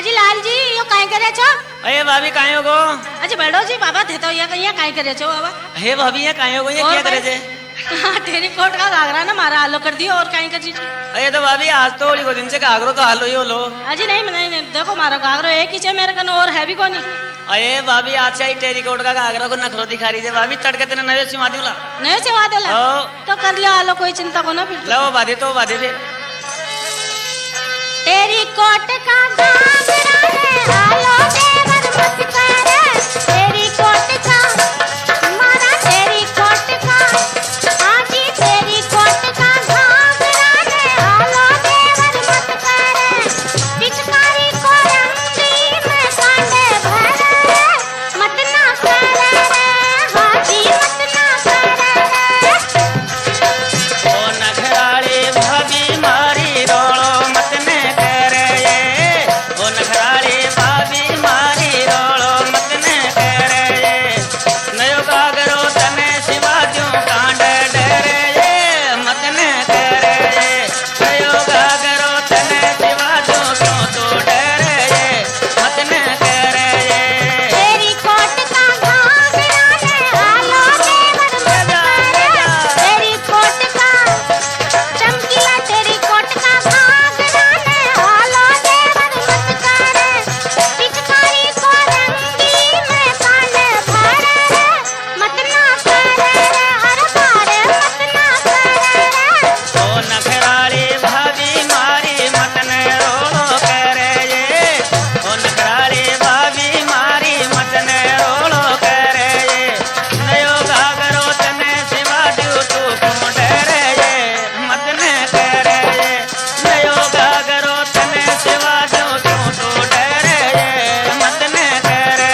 अजी लाल जी यो काई करे छो? अरे भाभी कायो गो? अजी बैठो जी बाबा थे तो ये कहिया काई करे छो बाबा? हे भाभी ये कायो गो ये क्या करे छे? हां तेरी कोट का घाघरा ना मारा आलो कर दियो और काई कर जी? अरे तो भाभी आज तो होली को दिन से घाघरो तो हालो ही लो। अजी नहीं देखो मारो घाघरो एक ही छे मेरे कन और है भी कोनी। अरे भाभी अच्छा ही टेरिकोट का घाघरा को नखरो दिखा रही है भाभी तड़के तेने नवे सिवा दिला। नवे सिवा देला? तो कर लियो आलो कोई चिंता को ना फिर। लो बादे तो बादे फिर। टेरिकोट का घाघरा है आलो देवर मत कर टेरिकोट का मारा टेरिकोट का आजी टेरिकोट का घाघरा है आलो देवर मत कर पिचकारी को रंगी में कांडे भर मत ना कर हाजी मत ना कर ओ नखराली भाभी मारी रोलो मत ने करे ओ नखराली भाभी मारी रोलो मत ने करे नयो घाघरो तने सिवा क्यों कांड डरे मत ने करे नयो घाघरो तने सिवा क्यों तो डरे मत ने करे टेरिकोट का घाघरा है आलो देवर मत कर टेरिकोट का चमकीला टेरिकोट का घाघरा है आलो देवर मत कर पिचकारी को रंगी में कांडे भर मत ना कर हर बार मत ना कर ओ नखराली भाभी मारी मत ने रोलो करे ओ नखराली भाभी मारी मत ने रोलो करे नयो घाघरो तने सिवा दू तू क्यों डरे मत ने करे नयो घाघरो तने सिवा दू तू डरे मत ने करे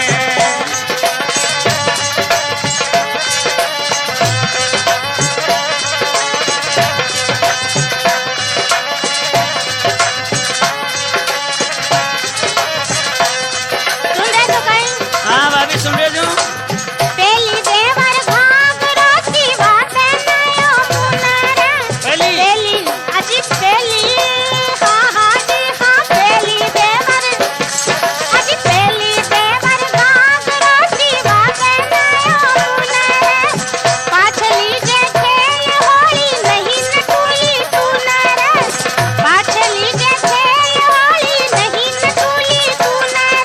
सुन रहे तो कहीं हाँ भाभी सुन रहे जो पेली देवर घाघरो सी बातें नयो मुनर पेली अजी पेली हाँ जी हाँ पेली देवर अजी पेली देवर घाघरो सी बातें नयो मुनर पाछली जे खेल होली नहीं नटुली तूनर पाछली जे खेल होली नहीं नटुली तूनर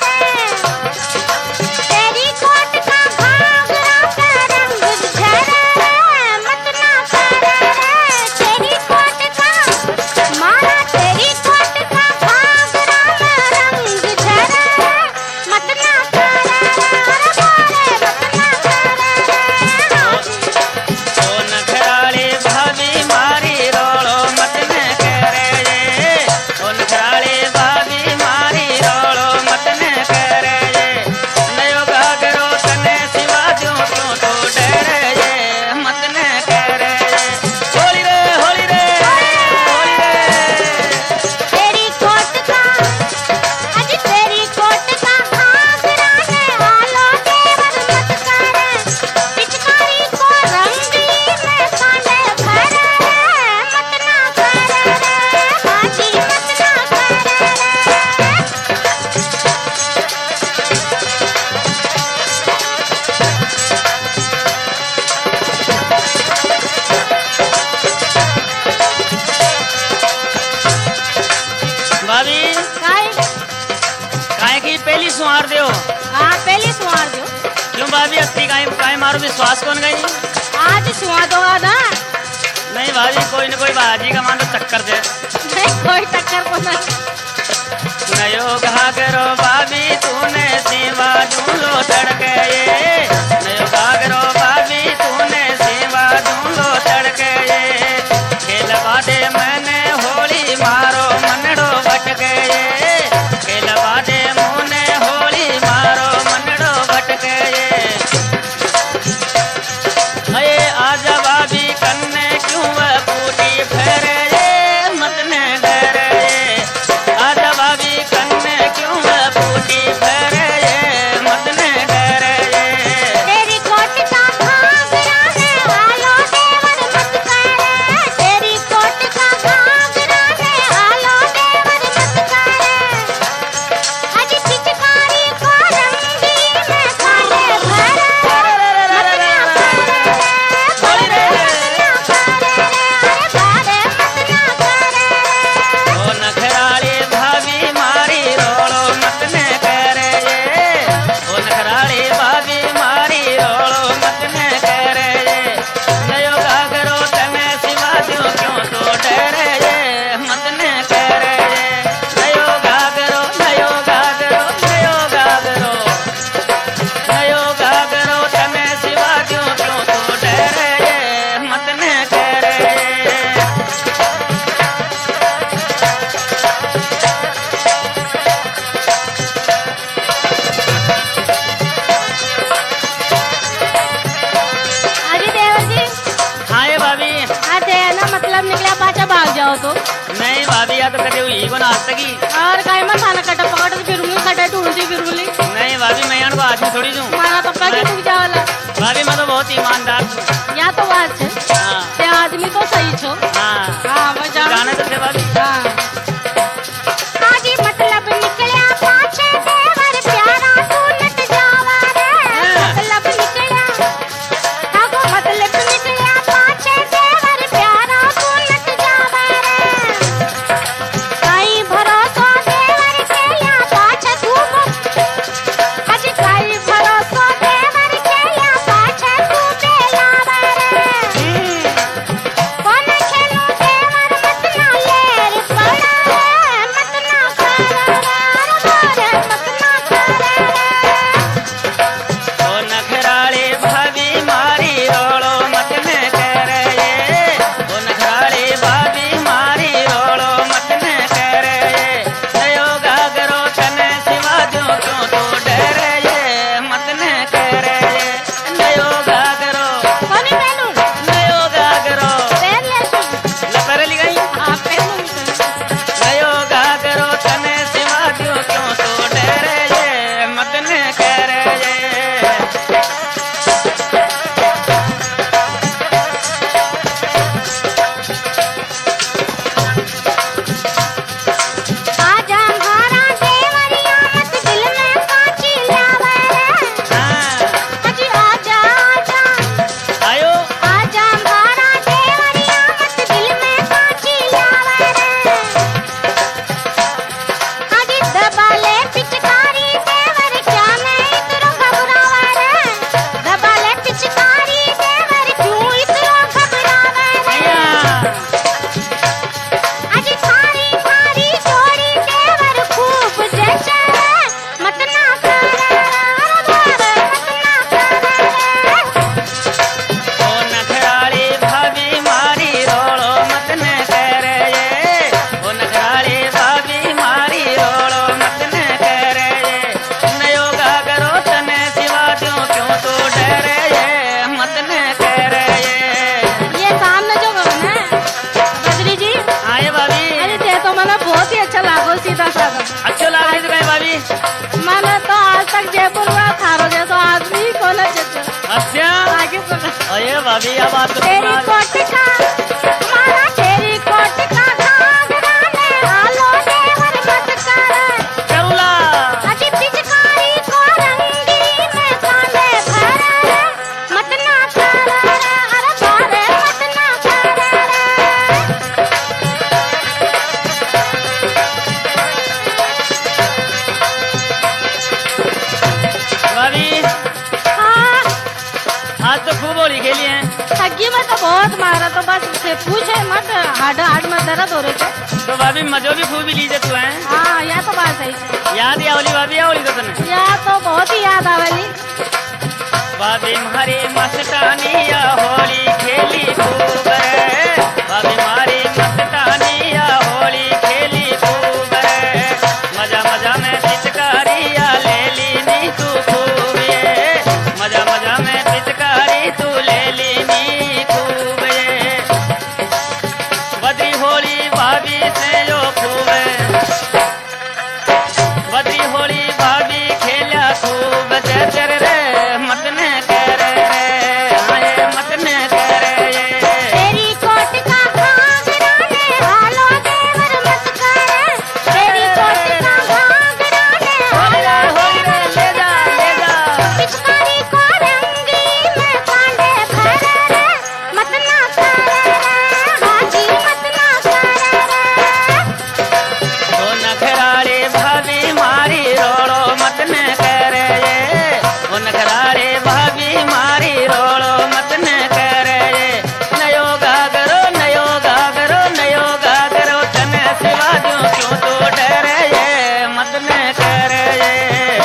तेरी कोट का घाघरा का रंग झरे मत ना कर तेरी कोट का मारा तेरी कोट का घाघरा में रंग झरे मत ना कर मत ना कर ओ नखराली भाभी मारी रोलो मत ने करे ओ नखराली भाभी मारी रोलो मत ने करे नयो घाघरो तने सिवा क्यों तो डरे मत ने करे होली रे होली रे होली रे तेरी कोट का अजी तेरी कोट का घाघरा है आलो देवर मत कर पिचकारी को रंगी में कांडे भर मत ना कर हाजी मत ना कर भाभी काहे की पहली सुहार दो हाँ पहले सुहा दो क्यों भाभी अत्ती काहे मारो विश्वास कौन गई आज सुहा दो ना नहीं भाभी कोई न कोई बाजी का मान तो टक्कर दे नहीं कोई टक्कर को ना नयो घाघरो भाभी तूने सेवा दूलो तड़के नयो घाघरो भाभी तूने सेवा दूलो तड़के खेल बादे मैंने होली मारो मनड़ो भटके खेल बादे मुने होली मारो मनड़ो भटके अये आजा भाभी कन्ने क्यों पूटी फेरे मत ने डरे आजा भाभी कन्ने क्यों पूटी फेरे तो कटे हुई को ना आज तक ही। और काय मैं थाना कटा पकड़ फिरूंगी कटा ढूंढती फिरूंगी। नहीं भाभी मैं को आज थोड़ी दूं। मारा तो कभी रुक जावला। भाभी मैं तो बहुत ईमानदार हूँ। या तो बात है। हाँ। ते आदमी तो सही छो। हाँ। हाँ मैं जाने तो थे भाभी। हाँ। आजी मतलब निकलिया पाछे देवर प्यारा तू नट जावा रे। मतलब निकलिया ताको मतलब निकलिया पाछे देवर प्यारा तू नट जावा रे। काई भरोसा देवर के या पाछे तू आजी काई भरोसा देवर के या पाछे तू बेलावा रे। कौन खेलू देवर मत ना लेर पड़ा रे मत ना कर रे मत ना कर ओ नखराली भाभी मारी रोड़ो मत न करे ये। ओ नखराली भाभी मारी रोड़ो मत न करे ये। नयो गागरो तने सिवा दो क्यों तो डरे ये। मत न करे ये। नयो गागरो कोनी पहनू नयो गागरो पहन ले तू लपर ली गई। हां पहनू नयो गागरो तने सिवा दो क्यों तो डरे ये। मत न करे ये। आजा हमारा देवरिया मत दिल में काची लावे रे। हाँ। अजी आजा आजा आयो आजा हमारा देवरिया मत दिल में काची लावे रे। अजी दबाले पिचकारी देवर क्या मैं इतना घबरावा रे। दबाले पिचकारी देवर क्यों इतना घबरावा रे। भैया अजी थारी थारी जोड़ी देवर खूब जैसे मत ना कर मत ना कर। ओ नखराली भाभी मारी रोड़ो मत न करे ये। ओ नखराली भाभी मारी रोड़ो मत न करे ये। नयो गागरो तने सिवा दूं क्यों तो डरे ये। मत न करे ये। ये सामने जो है बद्री जी आए भाभी अरे ते तो मला बहुत ही अच्छा लागो सीधा साधा। अच्छो लगा रही गए भाभी। मैंने तो आज तक जयपुर में थारो जैसा आदमी को न चचे अच्छा आगे सुना। अरे भाभी अब बात तो तेरी कोट का हमारा तेरी कोट का घाघरा ने हालो देवर मत कर। करूला अजी पिचकारी को रंगी में कांडे भरे मत ना कर अरे बारे मत ना कर। भाभी हाँ आज तो खूब होली खेली है। ठगी में तो बहुत मारा तो बस से पूछे मत हाड हाड में दर्द हो रहे थे। तो भाभी मजो भी खूब लीजिए तू है। हाँ यह तो बात सही है। याद या होली भाभी या होली तो तने यह तो बहुत ही याद आवेली। भाभी मारी मस्तानिया होली खेली खूब रे। भाभी मारी मस्तानिया होली खेली खूब रे। मजा मजा में पिचकारिया ले ली नी तू खूब ये। मजा मजा में पिचकारी तू ले ली नी खूब ये। बद्री होली भाभी से जो खूब बद्री होली भाभी खेला खूब जर रे। मत न करे रे आए मत न करे ये। तेरी कोट का घाघरा ने हालो देवर मत कर। तेरी कोट का घाघरा ने हालो होली रे ले जा ले जा। पिचकारी को रंगी में कांडे भरे मत ना कर हाजी मत ना कर। ओ नखराली भाभी मारी रोड़ो मत न करे ये। ओ नखराली भाभी मारी रोड़ो मत न करे ये। नयो गागरो नयो गागरो तने सिवा दूं क्यों तो डरे ये। मत न करे ये।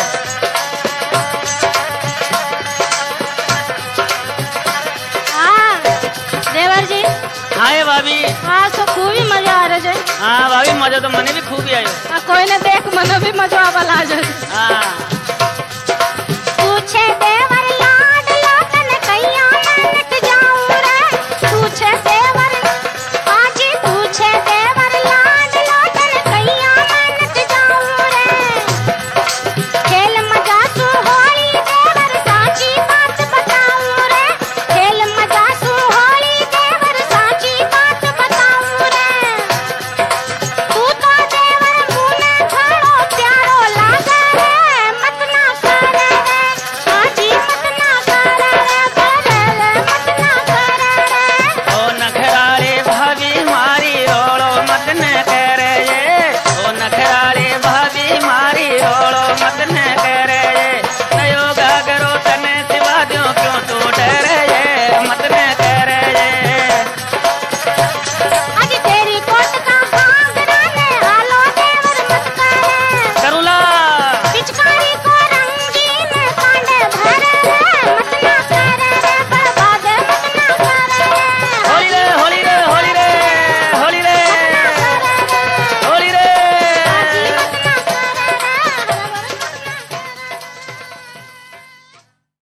हाँ देवर जी आए भाभी आज तो खूब ही मजा आ रहा है। हाँ भाभी मजा तो मने भी खूब ही आयो। कोई ने देख मनो भी मजा आवा ला जाए। हाँ